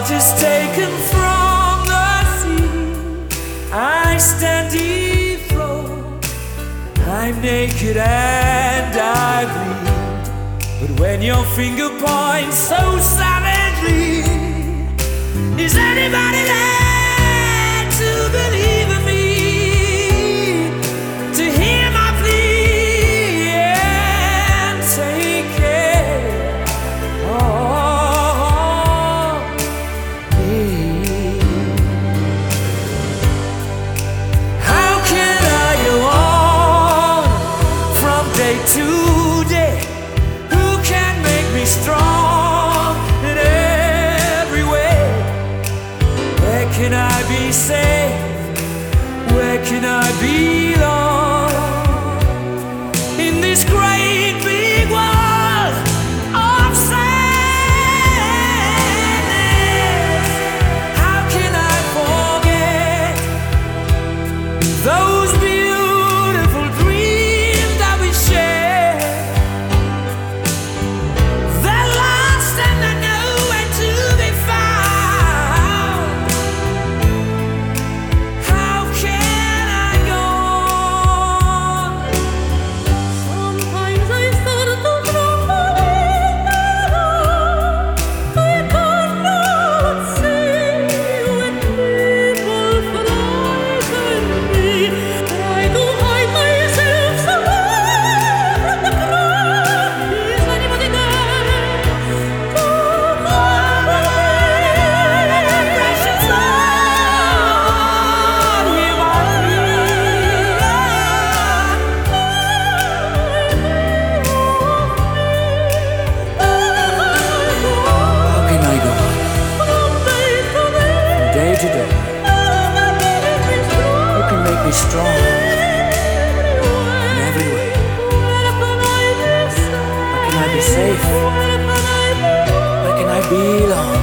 waters taken from the sea, I stand dethroned. I'm naked and I bleed, but when your finger points so savagely, is anybody there to believe in me, to hear my plea and take care of me? How can I go on from day to day? Who can make me strong in every way? Where can I be safe? Where can I belong? In this great big world of sadness, how can I forget those beautiful dreams that we shared? They're lost and they're nowhere to be found. How can I go on? Sometimes I start to tremble in the dark. I cannot see when people frighten me. Try to hide myself somewhere from the crowd. Is anybody there to comfort me? Precious Lord, hear my plea. How can I go on from day to day? Who can make me strong in every way? Where can I be safe? Where can I belong?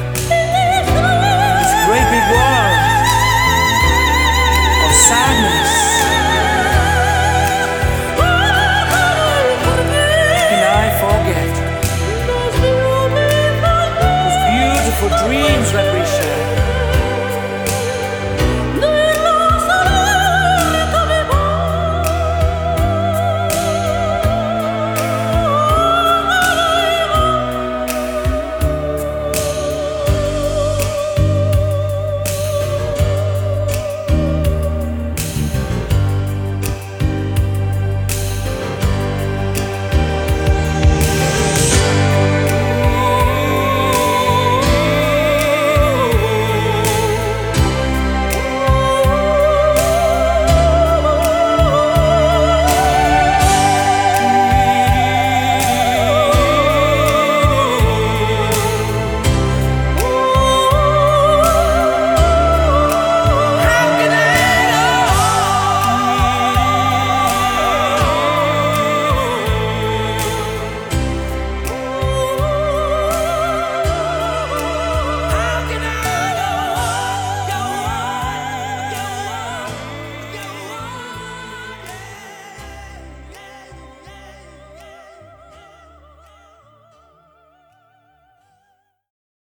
This great big world of sadness. Can I forget those beautiful dreams that we